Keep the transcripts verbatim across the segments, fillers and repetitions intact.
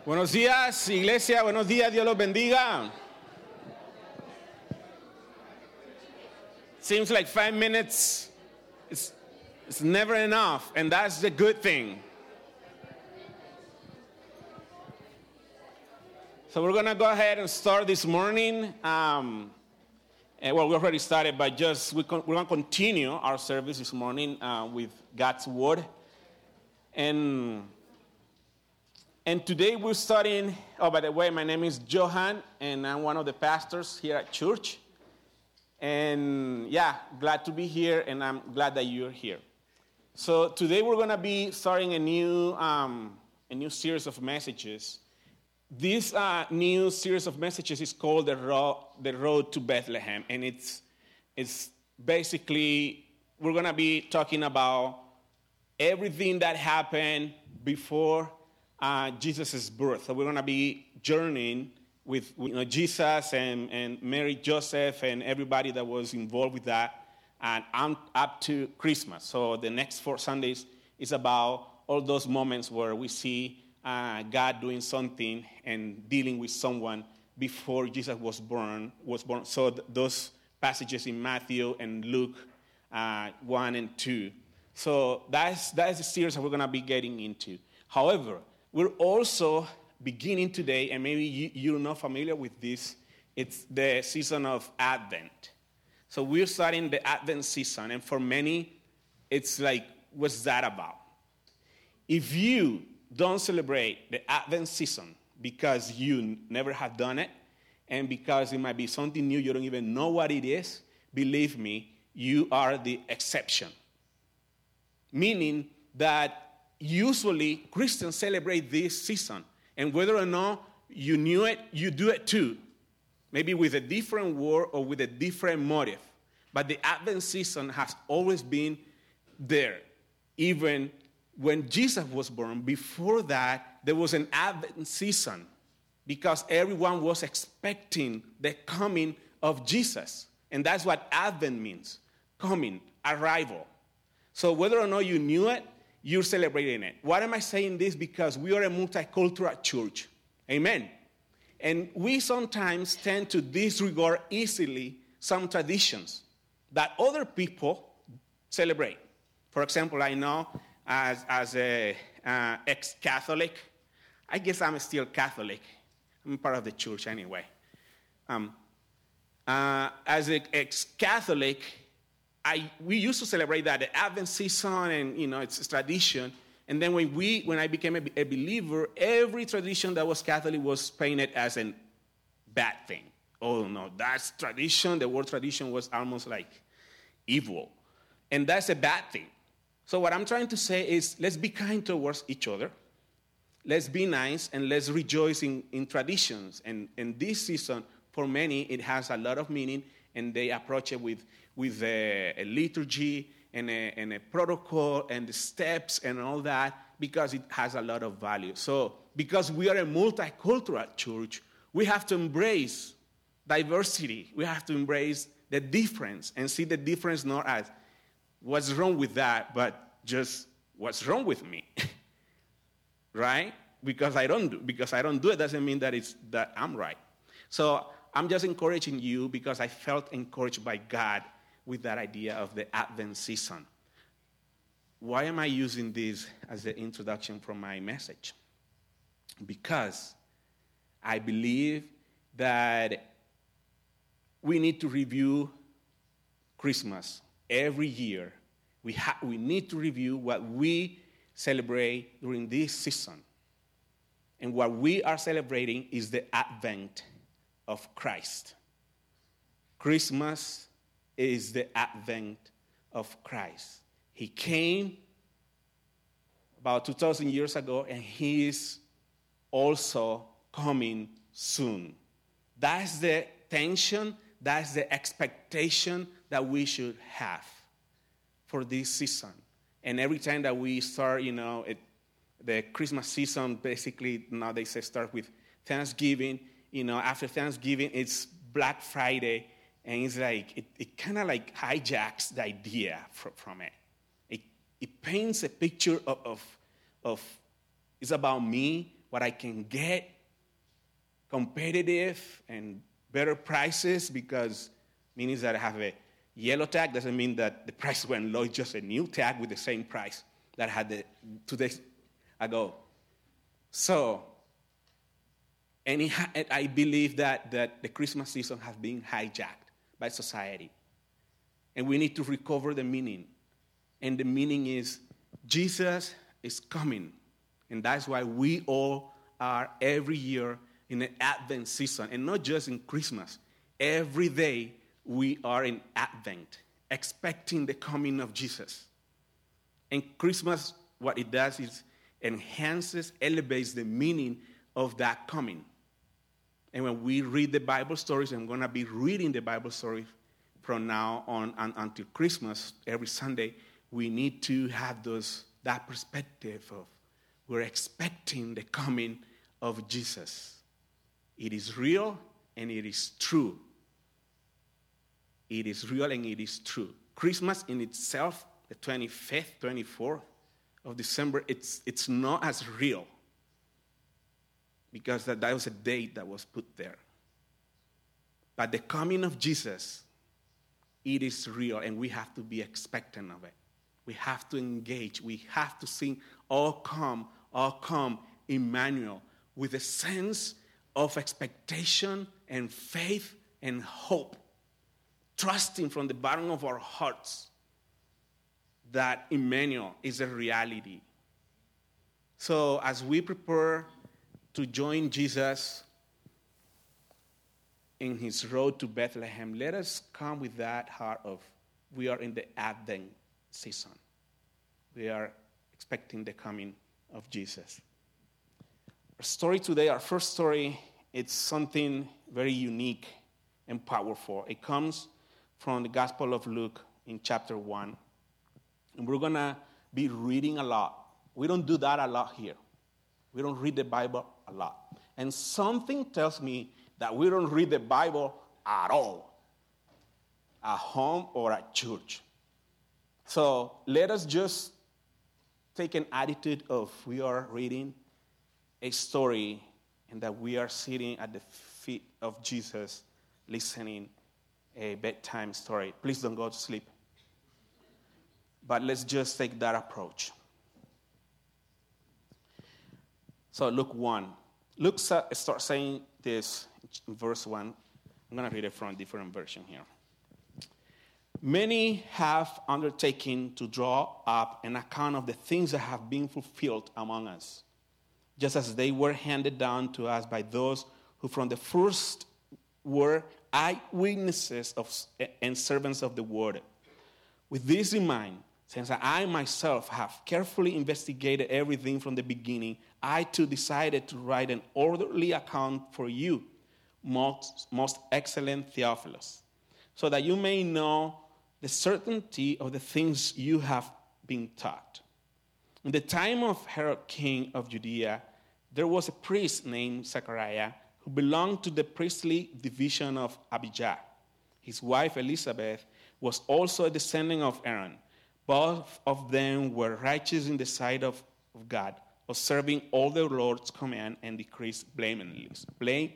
Buenos días, iglesia. Buenos días. Dios los bendiga. Seems like five minutes is it's never enough, and that's the good thing. So we're going to go ahead and start this morning. Um, and well, we already started, but just we con- we're going to continue our service this morning uh, with God's Word. And And today we're studying, oh, by the way, my name is Johan, and I'm one of the pastors here at church. And yeah, glad to be here, and I'm glad that you're here. So today we're going to be starting a new um, a new series of messages. This uh, new series of messages is called the Road, the Road to Bethlehem, and it's it's basically we're going to be talking about everything that happened before Uh, Jesus' birth. So we're going to be journeying with you know, Jesus and, and Mary, Joseph, and everybody that was involved with that, and um, up to Christmas. So the next four Sundays is about all those moments where we see uh, God doing something and dealing with someone before Jesus was born. Was born. So th- those passages in Matthew and Luke uh, one and two. So that's that's the series that we're going to be getting into. However, we're also beginning today, and maybe you, you're not familiar with this, it's the season of Advent. So we're starting the Advent season, and for many, it's like, what's that about? If you don't celebrate the Advent season because you never have done it, and because it might be something new, you don't even know what it is, believe me, you are the exception. Meaning that usually, Christians celebrate this season, and whether or not you knew it, you do it too. Maybe with a different word or with a different motive. But the Advent season has always been there. Even when Jesus was born, before that, there was an Advent season because everyone was expecting the coming of Jesus. And that's what Advent means, coming, arrival. So whether or not you knew it, you're celebrating it. Why am I saying this? Because we are a multicultural church. Amen. And we sometimes tend to disregard easily some traditions that other people celebrate. For example, I know as, as an uh, ex-Catholic, I guess I'm still Catholic. I'm part of the church anyway. Um, uh, as an ex-Catholic, I, we used to celebrate that, the Advent season, and, you know, it's a tradition. And then when we, when I became a, a believer, every tradition that was Catholic was painted as a bad thing. Oh, no, that's tradition. The word tradition was almost like evil. And that's a bad thing. So what I'm trying to say is let's be kind towards each other. Let's be nice, and let's rejoice in, in traditions. And, and this season, for many, it has a lot of meaning, and they approach it with with a, a liturgy and a, and a protocol and the steps and all that because it has a lot of value. So because we are a multicultural church, we have to embrace diversity. We have to embrace the difference and see the difference not as what's wrong with that, but just what's wrong with me, right? Because I don't do because I don't do it doesn't mean that it's that I'm right. So I'm just encouraging you because I felt encouraged by God with that idea of the Advent season. Why am I using this as the introduction for my message? Because I believe that we need to review Christmas every year. We, ha- we need to review what we celebrate during this season. And what we are celebrating is the Advent of Christ. Christmas is the advent of Christ. He came about two thousand years ago, and he is also coming soon. That's the tension, that's the expectation that we should have for this season. And every time that we start, you know, it, the Christmas season, basically nowadays they start with Thanksgiving. You know, after Thanksgiving, it's Black Friday. And it's like, it, it kind of like hijacks the idea from, from it. it. It paints a picture of, of, of, it's about me, what I can get, competitive and better prices, because means that I have a yellow tag doesn't mean that the price went low. It's just a new tag with the same price that I had the, two days ago. So, and it, I believe that, that the Christmas season has been hijacked by society. And we need to recover the meaning. And the meaning is Jesus is coming. And that's why we all are every year in the Advent season. And not just in Christmas. Every day we are in Advent, expecting the coming of Jesus. And Christmas, what it does is enhances, elevates the meaning of that coming. And when we read the Bible stories, I'm going to be reading the Bible stories from now on and until Christmas, every Sunday, we need to have those that perspective of we're expecting the coming of Jesus. It is real and it is true. It is real and it is true. Christmas in itself, the twenty-fifth, twenty-fourth of December, it's, it's not as real because that, that was a date that was put there. But the coming of Jesus, it is real, and we have to be expectant of it. We have to engage. We have to sing, "Oh come, oh come, Emmanuel," with a sense of expectation and faith and hope, trusting from the bottom of our hearts that Emmanuel is a reality. So as we prepare to join Jesus in his road to Bethlehem, let us come with that heart of we are in the Advent season. We are expecting the coming of Jesus. Our story today, our first story, it's something very unique and powerful. It comes from the Gospel of Luke in chapter one. And we're going to be reading a lot. We don't do that a lot here. We don't read the Bible a lot. And something tells me that we don't read the Bible at all, at home or at church. So let us just take an attitude of we are reading a story and that we are sitting at the feet of Jesus listening a bedtime story. Please don't go to sleep. But let's just take that approach. So Luke one. Luke starts saying this in verse one. I'm going to read it from a different version here. Many have undertaken to draw up an account of the things that have been fulfilled among us, just as they were handed down to us by those who from the first were eyewitnesses of, and servants of the word. With this in mind, since I myself have carefully investigated everything from the beginning, I too decided to write an orderly account for you, most, most excellent Theophilus, so that you may know the certainty of the things you have been taught. In the time of Herod, king of Judea, there was a priest named Zechariah who belonged to the priestly division of Abijah. His wife Elizabeth was also a descendant of Aaron. Both of them were righteous in the sight of, of God, observing all the Lord's command and decrees blamelessly.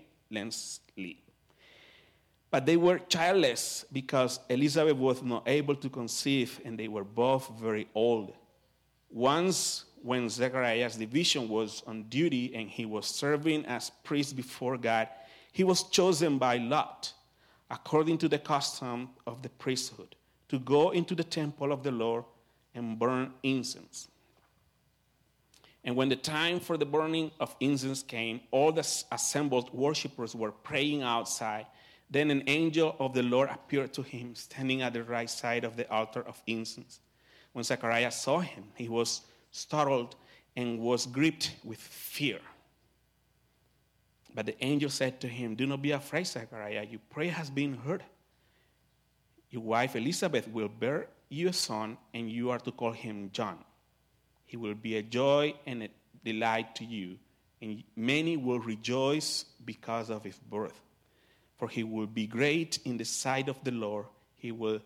But they were childless because Elizabeth was not able to conceive, and they were both very old. Once, when Zechariah's division was on duty and he was serving as priest before God, he was chosen by lot, according to the custom of the priesthood, to go into the temple of the Lord and burn incense. And when the time for the burning of incense came, all the assembled worshippers were praying outside. Then an angel of the Lord appeared to him, standing at the right side of the altar of incense. When Zechariah saw him, he was startled and was gripped with fear. But the angel said to him, "Do not be afraid, Zechariah. Your prayer has been heard. Your wife Elizabeth will bear you a son, and you are to call him John. He will be a joy and a delight to you, and many will rejoice because of his birth. For he will be great in the sight of the Lord. He will,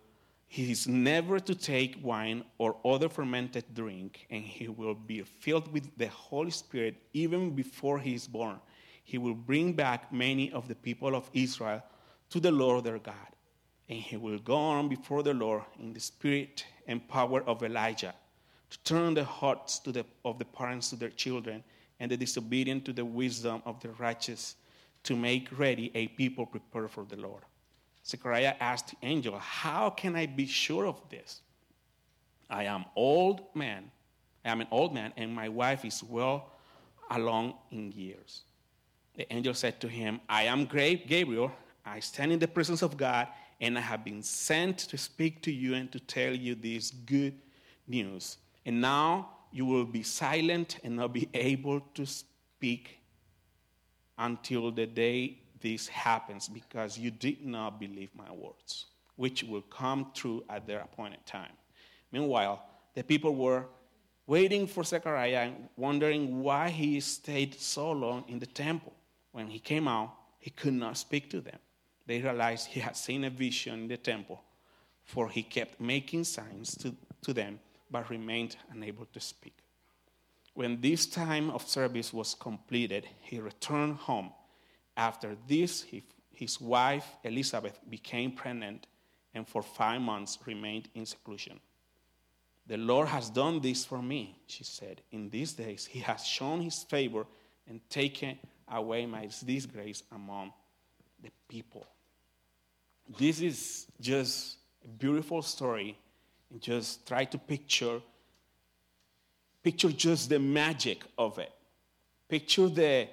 He is never to take wine or other fermented drink, and he will be filled with the Holy Spirit even before he is born. He will bring back many of the people of Israel to the Lord their God, and he will go on before the Lord in the spirit and power of Elijah, to turn the hearts to the, of the parents to their children, and the disobedient to the wisdom of the righteous, to make ready a people prepared for the Lord. Zechariah asked the angel, how can I be sure of this? I am old man. I am an old man, and my wife is well along in years. The angel said to him, I am Gabriel. I stand in the presence of God, and I have been sent to speak to you and to tell you this good news. And now you will be silent and not be able to speak until the day this happens, because you did not believe my words, which will come true at their appointed time. Meanwhile, the people were waiting for Zechariah and wondering why he stayed so long in the temple. When he came out, he could not speak to them. They realized he had seen a vision in the temple, for he kept making signs to, to them, but remained unable to speak. When this time of service was completed, he returned home. After this, he, his wife Elizabeth became pregnant, and for five months remained in seclusion. The Lord has done this for me, she said. In these days, he has shown his favor and taken away my disgrace among the people. This is just a beautiful story. And just try to picture, picture just the magic of it. Picture the,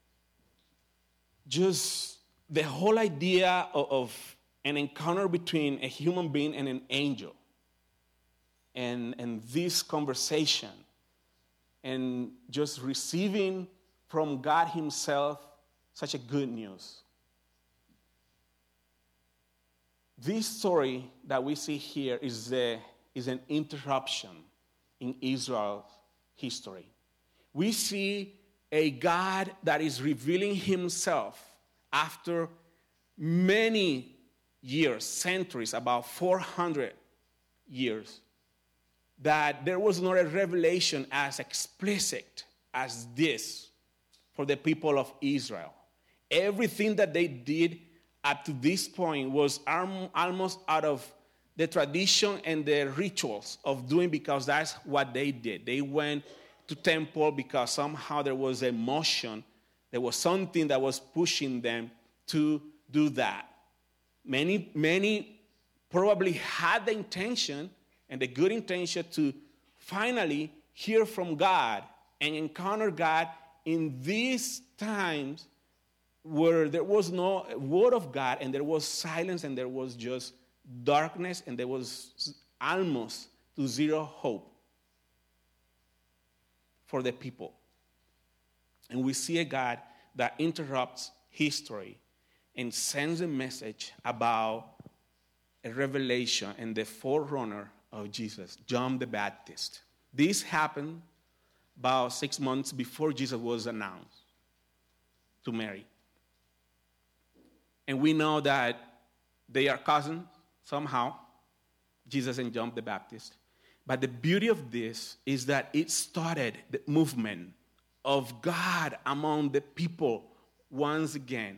just the whole idea of, of an encounter between a human being and an angel. And, and this conversation. And just receiving from God himself such a good news. This story that we see here is, the, is an interruption in Israel's history. We see a God that is revealing himself after many years, centuries, about four hundred years, that there was not a revelation as explicit as this for the people of Israel. Everything that they did up to this point was almost out of the tradition and the rituals of doing, because that's what they did. They went to temple because somehow there was a motion, there was something that was pushing them to do that. Many, many probably had the intention and the good intention to finally hear from God and encounter God in these times where there was no word of God, and there was silence, and there was just darkness, and there was almost to zero hope for the people. And we see a God that interrupts history and sends a message about a revelation and the forerunner of Jesus, John the Baptist. This happened about six months before Jesus was announced to Mary. And we know that they are cousins somehow, Jesus and John the Baptist. But the beauty of this is that it started the movement of God among the people once again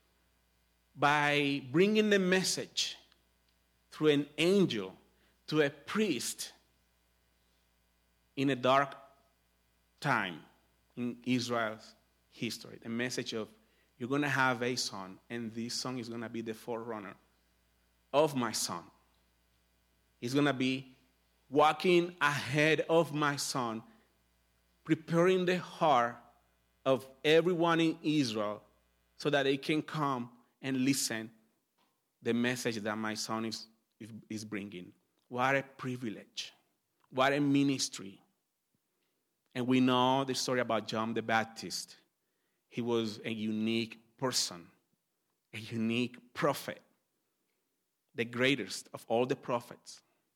by bringing the message through an angel to a priest in a dark time in Israel's history. The message of, you're going to have a son, and this son is going to be the forerunner of my son. He's going to be walking ahead of my son, preparing the heart of everyone in Israel so that they can come and listen the message that my son is, is bringing. What a privilege. What a ministry. And we know the story about John the Baptist. He was a unique person, a unique prophet, the greatest of all the prophets.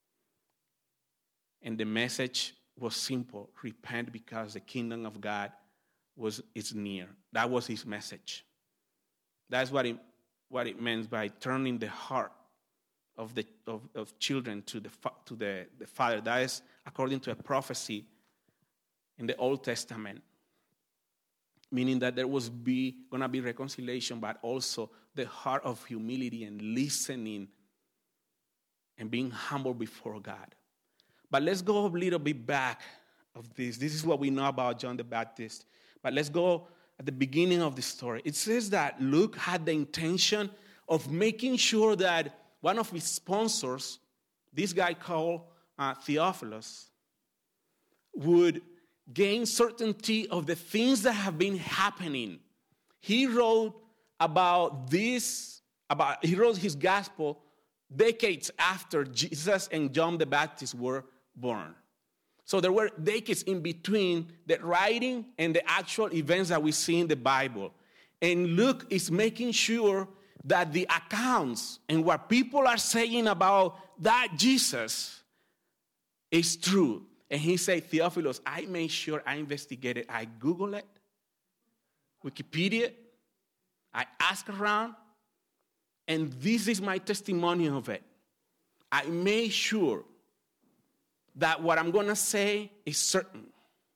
And the message was simple: repent because the kingdom of God was is near. That was his message. That's what it, what it meant by turning the heart of the of, of children to the to the, the father. That is according to a prophecy in the Old Testament, meaning that there was be going to be reconciliation, but also the heart of humility and listening and being humble before God. But let's go a little bit back of this. This is what we know about John the Baptist. But let's go at the beginning of the story. It says that Luke had the intention of making sure that one of his sponsors, this guy called uh, Theophilus, would gain certainty of the things that have been happening. He wrote about this, about he wrote his gospel decades after Jesus and John the Baptist were born. So there were decades in between the writing and the actual events that we see in the Bible. And Luke is making sure that the accounts and what people are saying about that Jesus is true. And he said, Theophilus, I made sure I investigated. I Googled it, Wikipedia, I asked around, and this is my testimony of it. I made sure that what I'm going to say is certain.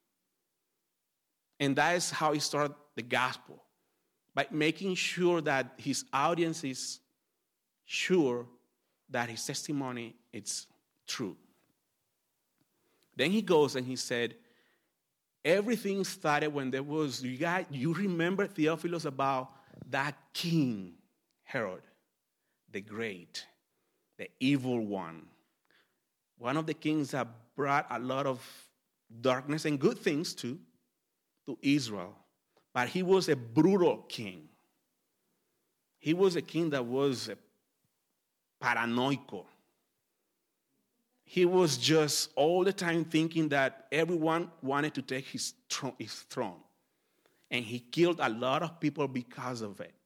And that is how he started the gospel, by making sure that his audience is sure that his testimony is true. Then he goes and he said, everything started when there was, you guys, you remember, Theophilus, about that king, Herod, the great, the evil one. One of the kings that brought a lot of darkness and good things too to Israel. But he was a brutal king. He was a king that was a paranoico. He was just all the time thinking that everyone wanted to take his, tro- his throne. And he killed a lot of people because of it.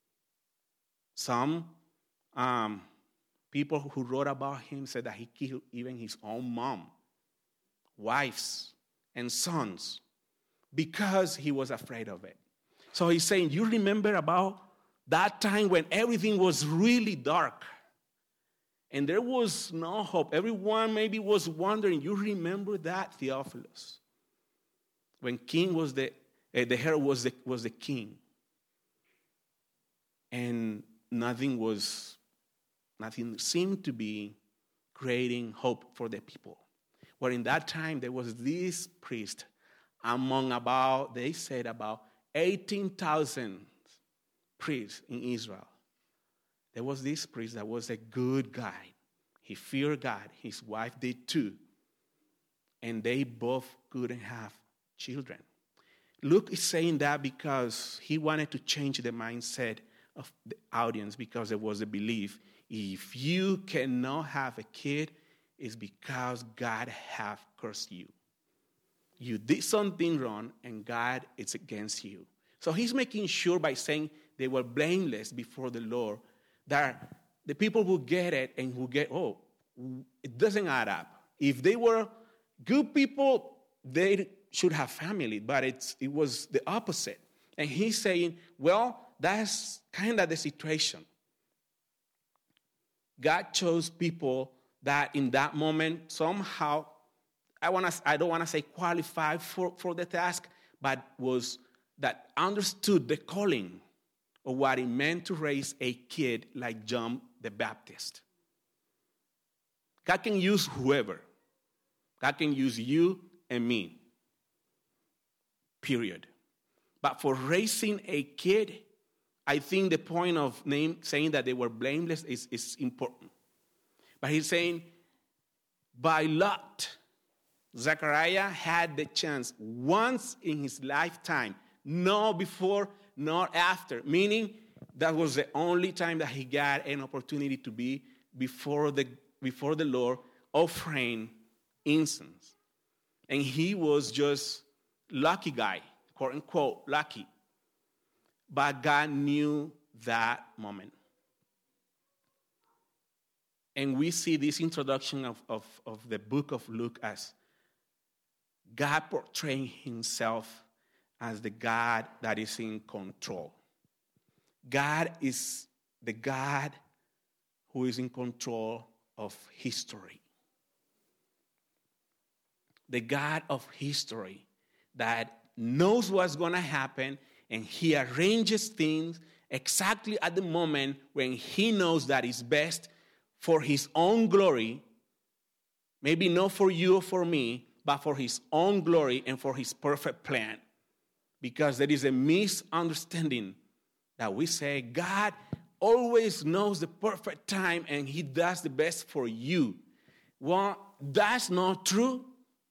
Some um, people who wrote about him said that he killed even his own mom, wives, and sons because he was afraid of it. So he's saying, you remember about that time when everything was really dark and there was no hope. Everyone maybe was wondering, you remember that, Theophilus? When king was the, uh, the Herod was the, was the king. And nothing was, nothing seemed to be creating hope for the people. Well, in that time, there was this priest among about, they said about eighteen thousand priests in Israel. There was this priest that was a good guy. He feared God. His wife did too. And they both couldn't have children. Luke is saying that because he wanted to change the mindset of the audience, because there was a belief, if you cannot have a kid, it's because God have cursed you. You did something wrong and God is against you. So he's making sure by saying they were blameless before the Lord that the people will get it and will get, oh, it doesn't add up. If they were good people, they should have family, but it's, it was the opposite. And he's saying, well, that's kind of the situation. God chose people that in that moment somehow, I want to, I don't want to say qualified for, for the task, but was that understood the calling of what it meant to raise a kid like John the Baptist. God can use whoever. God can use you and me. Period. But for raising a kid, I think the point of name saying that they were blameless is, is important. But he's saying, by lot, Zechariah had the chance once in his lifetime, not before, not after, meaning that was the only time that he got an opportunity to be before the, before the Lord offering incense. And he was just lucky guy, quote unquote, lucky. But God knew that moment. And we see this introduction of, of, of the book of Luke as God portraying himself as the God that is in control. God is the God who is in control of history. The God of history that knows what's going to happen, and he arranges things exactly at the moment when he knows that it's best for his own glory, maybe not for you or for me, but for his own glory and for his perfect plan. Because there is a misunderstanding that we say God always knows the perfect time and he does the best for you. Well, that's not true.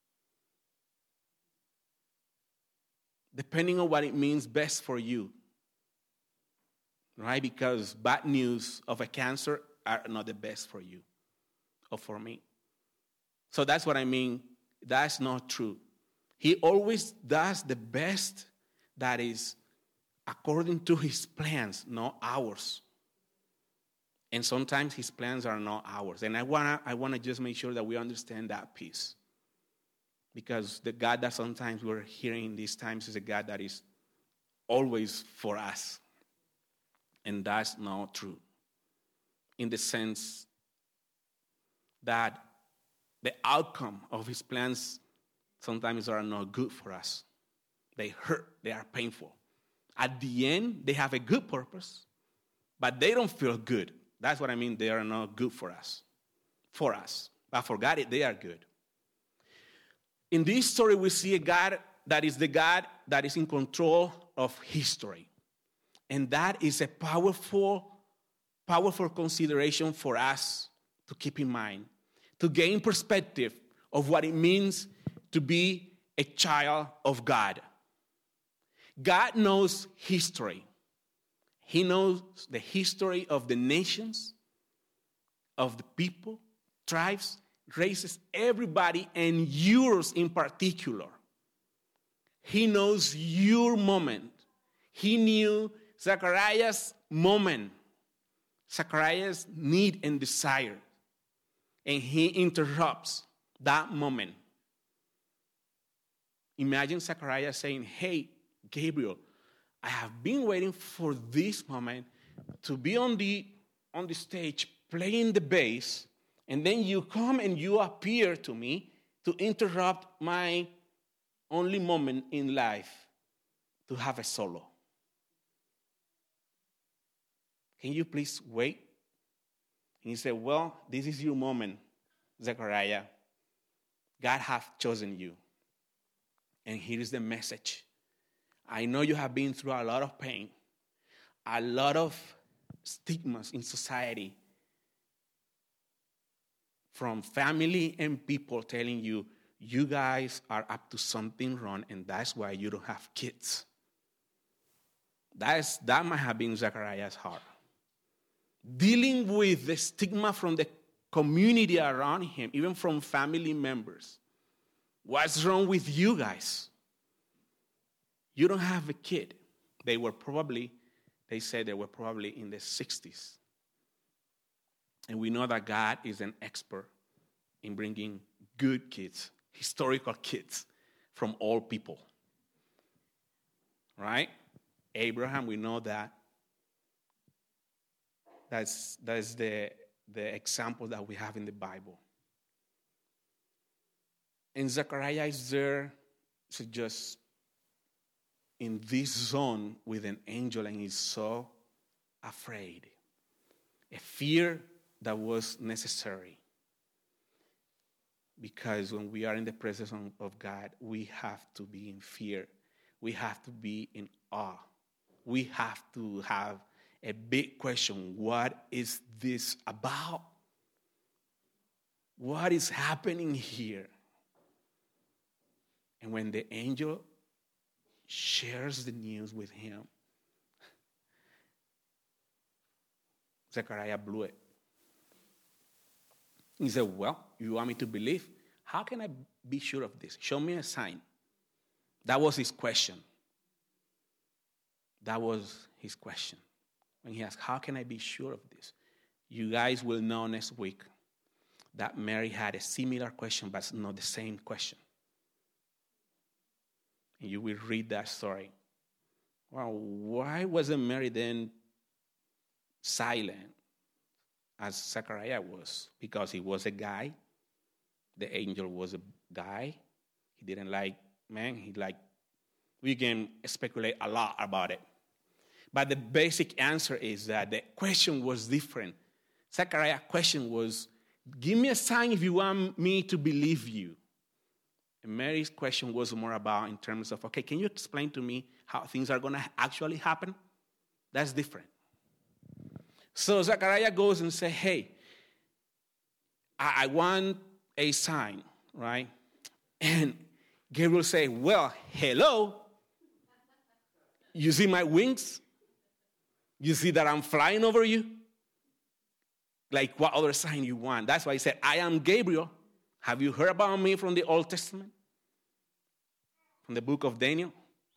Depending on what it means best for you. Right? Because bad news of a cancer are not the best for you or for me. So that's what I mean. That's not true. He always does the best that is according to his plans, not ours. And sometimes his plans are not ours. And I wanna, I wanna just make sure that we understand that piece. Because the God that sometimes we're hearing in these times is a God that is always for us. And that's not true. In the sense that the outcome of his plans sometimes are not good for us. They hurt. They are painful. At the end, they have a good purpose, but they don't feel good. That's what I mean. They are not good for us. For us. But for God, they are good. In this story, we see a God that is the God that is in control of history. And that is a powerful, powerful consideration for us to keep in mind, to gain perspective of what it means to be a child of God. God knows history. He knows the history of the nations, of the people, tribes, races, everybody, and yours in particular. He knows your moment. He knew Zechariah's moment, Zechariah's need and desire, and he interrupts that moment. Imagine Zechariah saying, hey, Gabriel, I have been waiting for this moment to be on the, on the stage playing the bass, and then you come and you appear to me to interrupt my only moment in life to have a solo. Can you please wait? And he said, well, this is your moment, Zechariah. God has chosen you. And here is the message. I know you have been through a lot of pain, a lot of stigmas in society, from family and people telling you, you guys are up to something wrong, and that's why you don't have kids. That, is, that might have been Zechariah's heart. Dealing with the stigma from the community around him, even from family members. What's wrong with you guys? You don't have a kid. They were probably, they said they were probably in the sixties. And we know that God is an expert in bringing good kids, historical kids from all people. Right? Abraham, we know that. That's, that's the, the example that we have in the Bible. And Zechariah is there to just in this zone with an angel, and he's so afraid. A fear that was necessary. Because when we are in the presence of God, we have to be in fear. We have to be in awe. We have to have a big question. What is this about? What is happening here? And when the angel shares the news with him, Zechariah blew it. He said, well, you want me to believe? How can I be sure of this? Show me a sign. That was his question. That was his question. When he asked, how can I be sure of this? You guys will know next week that Mary had a similar question, but not the same question. And you will read that story. Well, why wasn't Mary then silent, as Zechariah was, because he was a guy. The angel was a guy. He didn't like men. He liked, we can speculate a lot about it. But the basic answer is that the question was different. Zechariah's question was, give me a sign if you want me to believe you. And Mary's question was more about in terms of, okay, can you explain to me how things are going to actually happen? That's different. So Zechariah goes and says, hey, I, I want a sign, right? And Gabriel says, well, hello. You see my wings? You see that I'm flying over you? Like, what other sign you want? That's why he said, I am Gabriel. Have you heard about me from the Old Testament? From the book of Daniel?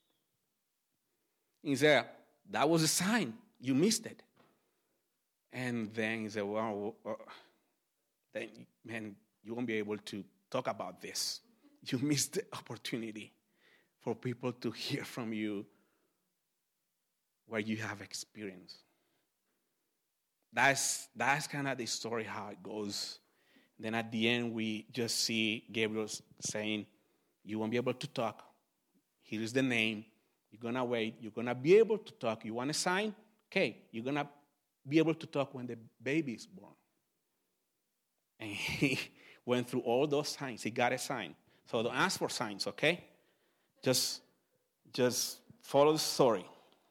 He said, that was a sign. You missed it. And then he said, well, well then, man, you won't be able to talk about this. You missed the opportunity for people to hear from you what you have experienced. That's, that's kind of the story, how it goes. Then at the end, we just see Gabriel saying, you won't be able to talk. Here is the name. You're going to wait. You're going to be able to talk. You want a sign? Okay, you're going to be able to talk when the baby is born. And he went through all those signs. He got a sign. So don't ask for signs, okay? Just, just follow the story.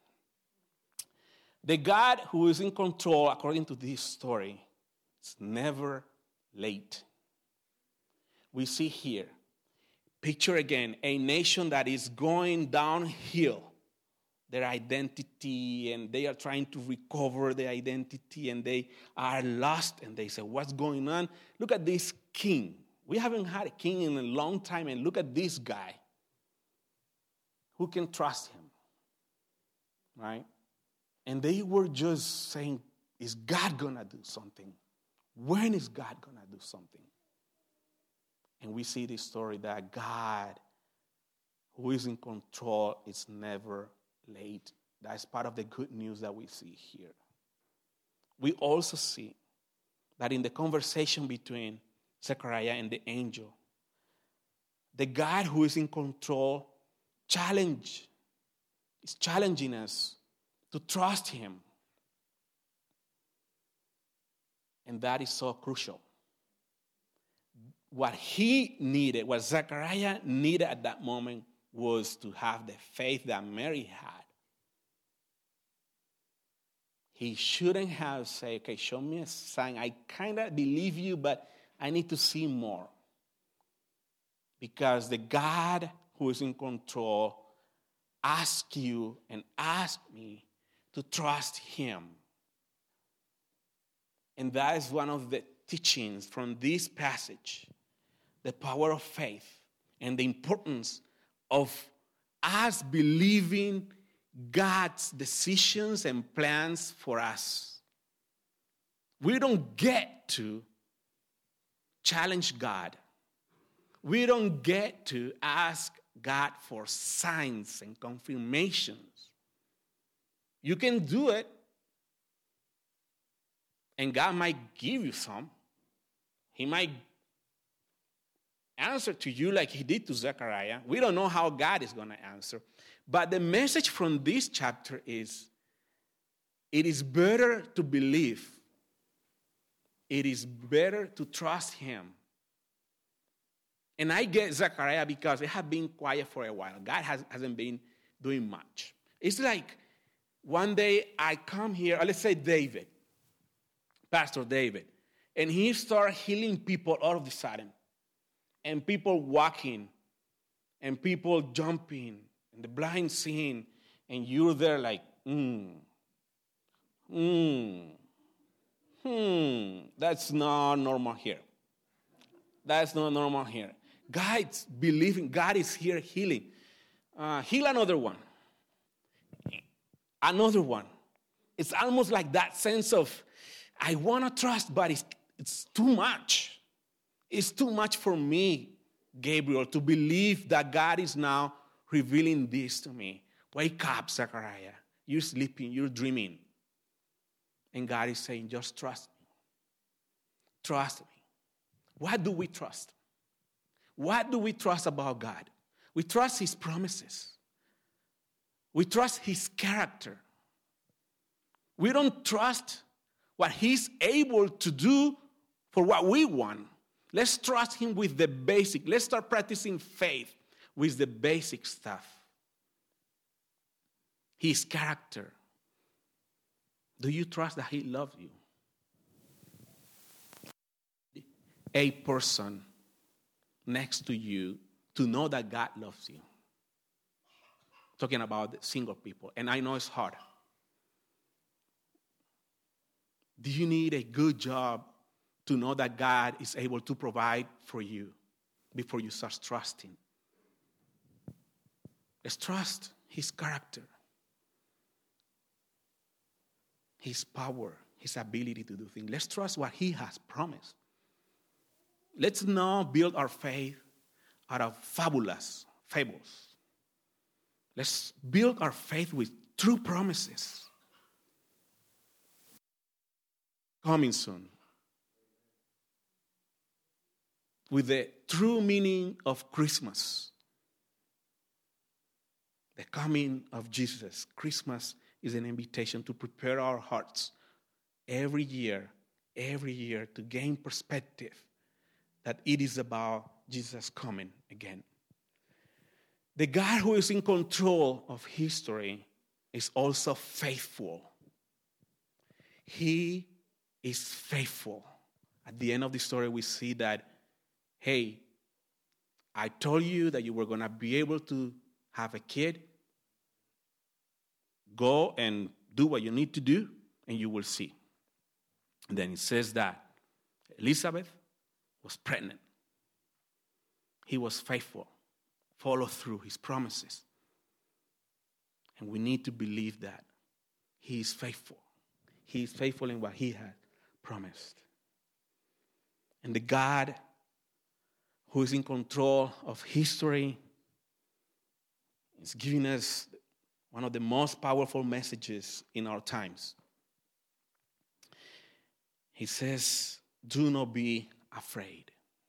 The God who is in control, according to this story, is never late. We see here, picture again, a nation that is going downhill, their identity, and they are trying to recover their identity, and they are lost, and they say, what's going on? Look at this king. We haven't had a king in a long time, and look at this guy. Who can trust him? Right? And they were just saying, is God going to do something? When is God going to do something? And we see this story that God, who is in control, is never late. That's part of the good news that we see here. We also see that in the conversation between Zechariah and the angel, the God who is in control challenge, is challenging us to trust him. And that is so crucial. What he needed, what Zechariah needed at that moment, was to have the faith that Mary had. He shouldn't have said, okay, show me a sign. I kind of believe you, but I need to see more. Because the God who is in control asks you and asks me to trust him. And that is one of the teachings from this passage, the power of faith and the importance of us believing God's decisions and plans for us. We don't get to challenge God. We don't get to ask God for signs and confirmations. You can do it, and God might give you some. He might answer to you like he did to Zechariah. We don't know how God is going to answer. But the message from this chapter is, it is better to believe. It is better to trust him. And I get Zechariah because they have been quiet for a while. God has, hasn't been doing much. It's like one day I come here, let's say David, Pastor David, and he started healing people all of a sudden. And people walking, and people jumping, and the blind seeing, and you're there like, hmm, hmm, hmm, that's not normal here. That's not normal here. God's believing, God is here healing. Uh, heal another one. Another one. It's almost like that sense of, I want to trust, but it's, it's too much. It's too much for me, Gabriel, to believe that God is now revealing this to me. Wake up, Zechariah. You're sleeping, you're dreaming. And God is saying, just trust me. trust me. What do we trust? What do we trust about God? We trust his promises. We trust his character. We don't trust what he's able to do for what we want. Let's trust him with the basic. Let's start practicing faith with the basic stuff. His character. Do you trust that he loves you? A person next to you to know that God loves you. Talking about single people, and I know it's hard. Do you need a good job to know that God is able to provide for you before you start trusting? Let's trust his character, his power, his ability to do things. Let's trust what he has promised. Let's not build our faith out of fabulous fables. Let's build our faith with true promises. Coming soon. With the true meaning of Christmas. The coming of Jesus. Christmas is an invitation to prepare our hearts every year, every year to gain perspective that it is about Jesus coming again. The God who is in control of history is also faithful. He is faithful. At the end of the story, we see that, hey, I told you that you were going to be able to have a kid. Go and do what you need to do, and you will see. And then it says that Elizabeth was pregnant. He was faithful, followed through his promises. And we need to believe that he is faithful. He is faithful in what he had promised. And the God who is in control of history is giving us one of the most powerful messages in our times. He says, do not be afraid.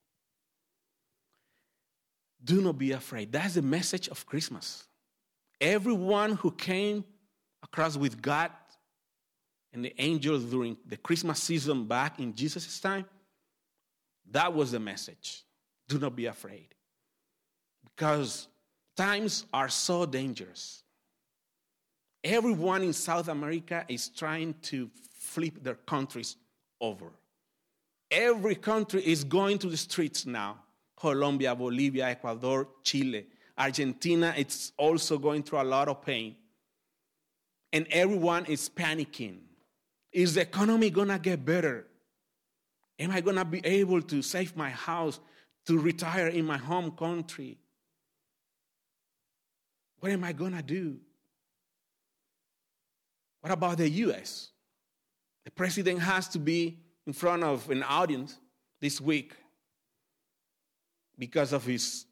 Do not be afraid. That's the message of Christmas. Everyone who came across with God and the angels during the Christmas season back in Jesus' time, that was the message. Do not be afraid. Because times are so dangerous. Everyone in South America is trying to flip their countries over. Every country is going to the streets now. Colombia, Bolivia, Ecuador, Chile. Argentina, it's also going through a lot of pain. And everyone is panicking. Is the economy going to get better? Am I going to be able to save my house, to retire in my home country? What am I going to do? What about the U S? The president has to be in front of an audience this week because of his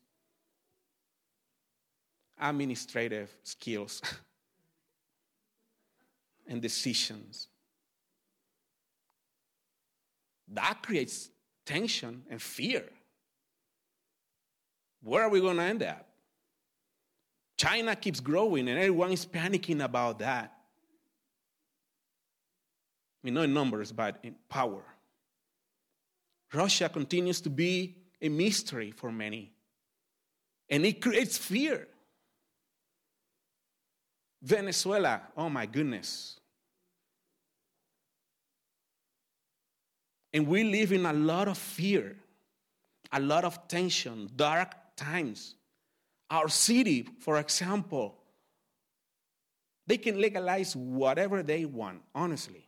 administrative skills and decisions. That creates tension and fear. Where are we going to end up? China keeps growing and everyone is panicking about that. I mean, not in numbers, but in power. Russia continues to be a mystery for many. And it creates fear. Venezuela, oh my goodness. And we live in a lot of fear, a lot of tension, dark times. Our city, for example, they can legalize whatever they want, honestly.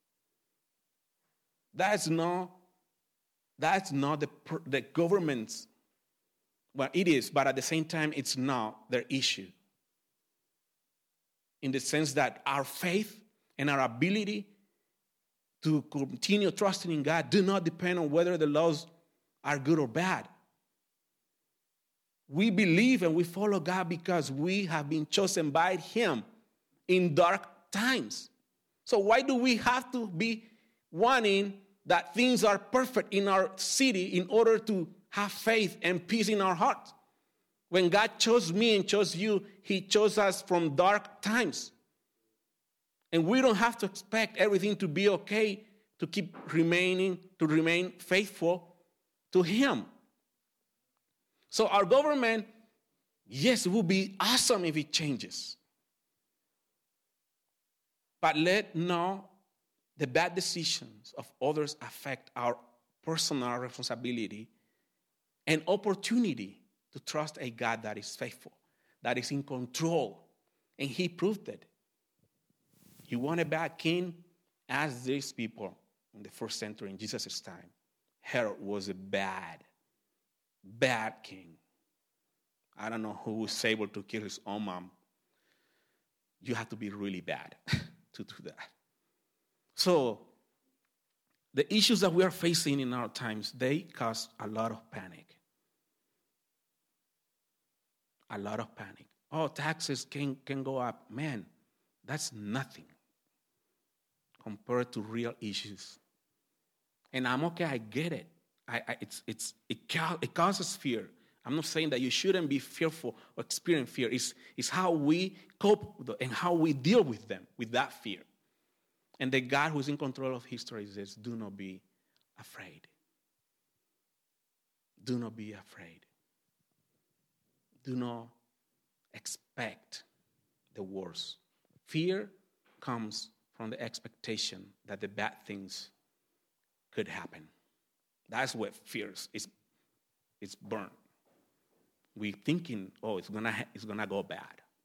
That's not, that's not the, the government's, well, it is, but at the same time, it's not their issue. In the sense that our faith and our ability to continue trusting in God do not depend on whether the laws are good or bad. We believe and we follow God because we have been chosen by Him in dark times. So why do we have to be wanting that things are perfect in our city in order to have faith and peace in our heart. When God chose me and chose you, he chose us from dark times. And we don't have to expect everything to be okay to keep remaining, to remain faithful to him. So our government, yes, it would be awesome if it changes. But let not the bad decisions of others affect our personal responsibility and opportunity to trust a God that is faithful, that is in control. And he proved it. He wanted a bad king, as these people in the first century in Jesus' time. Herod was a bad, bad king. I don't know who was able to kill his own mom. You have to be really bad to do that. So, the issues that we are facing in our times, they cause a lot of panic. A lot of panic. Oh, taxes can, can go up. Man, that's nothing compared to real issues. And I'm okay, I get it. I, I, it's, it's, it, it causes fear. I'm not saying that you shouldn't be fearful or experience fear. It's, it's how we cope with it and how we deal with them, with that fear. And the God who's in control of history says, do not be afraid. Do not be afraid. Do not expect the worst. Fear comes from the expectation that the bad things could happen. That's what fear is. It's, it's burnt. We're thinking, oh, it's gonna it's gonna go bad.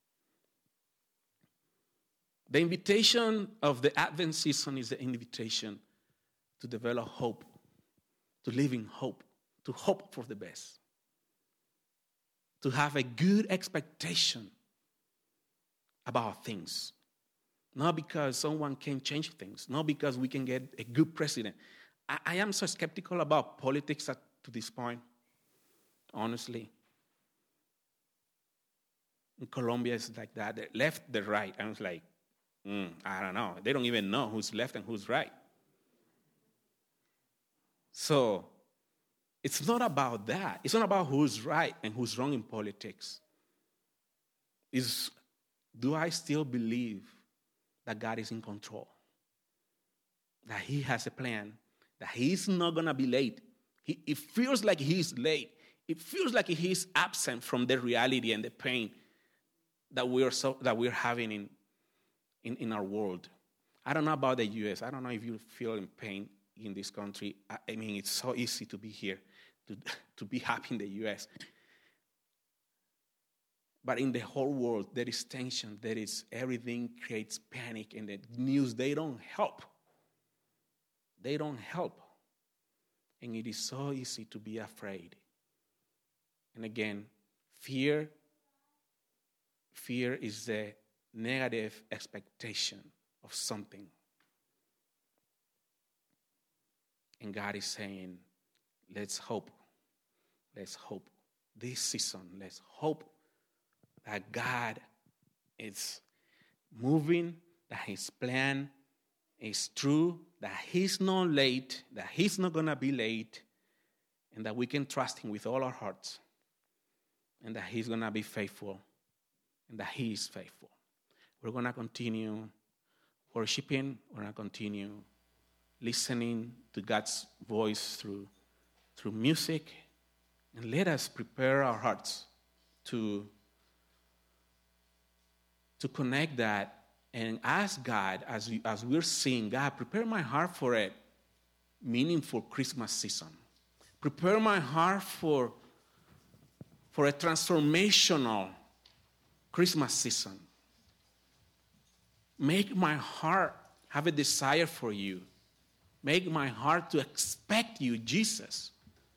The invitation of the Advent season is the invitation to develop hope, to live in hope, to hope for the best, to have a good expectation about things. Not because someone can change things, not because we can get a good president. I, I am so skeptical about politics at, to this point, honestly. In Colombia, it's like that. The left, the right. I was like, mm, I don't know. They don't even know who's left and who's right. So it's not about that. It's not about who's right and who's wrong in politics. It's, do I still believe that God is in control? That he has a plan? That he's not going to be late? He, it feels like he's late. It feels like he's absent from the reality and the pain that we are so that we're having in, in, in our world. I don't know about the U S. I don't know if you feel in pain in this country. I, I mean, it's so easy to be here, to, to be happy in the U S. But in the whole world, there is tension. There is everything creates panic, and the news, they don't help. They don't help. And it is so easy to be afraid. And again, fear Fear is the negative expectation of something. And God is saying, let's hope. Let's hope. This season, let's hope that God is moving, that his plan is true, that he's not late, that he's not going to be late, and that we can trust him with all our hearts, and that he's going to be faithful. And that he is faithful. We're going to continue worshiping. We're going to continue listening to God's voice through, through music. And let us prepare our hearts to, to connect that and ask God, as, we, as we're singing, God, prepare my heart for a meaningful Christmas season. Prepare my heart for, for a transformational Christmas season. Make my heart have a desire for you. Make my heart to expect you, Jesus.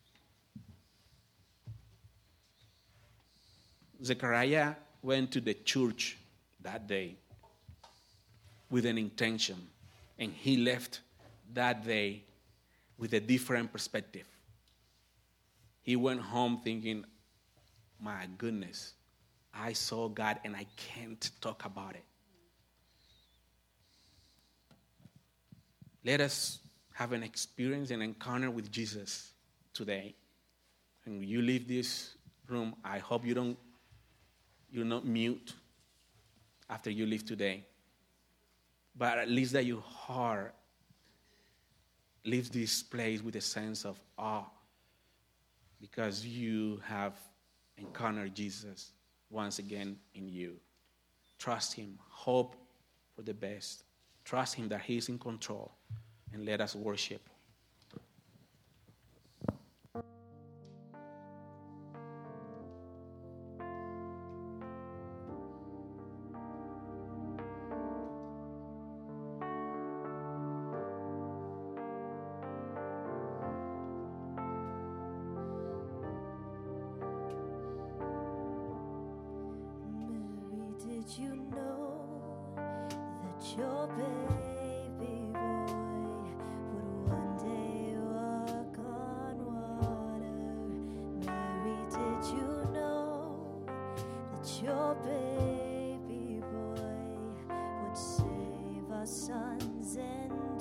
Zechariah went to the church that day with an intention, and he left that day with a different perspective. He went home thinking, my goodness, I saw God and I can't talk about it. Let us have an experience and encounter with Jesus today. And when you leave this room, I hope you don't, you're not mute after you leave today. But at least that your heart leaves this place with a sense of awe because you have encountered Jesus once again in you. Trust him. Hope for the best. Trust him that he is in control. And let us worship. Did you know that your baby boy would one day walk on water? Mary, did you know that your baby boy would save our sons and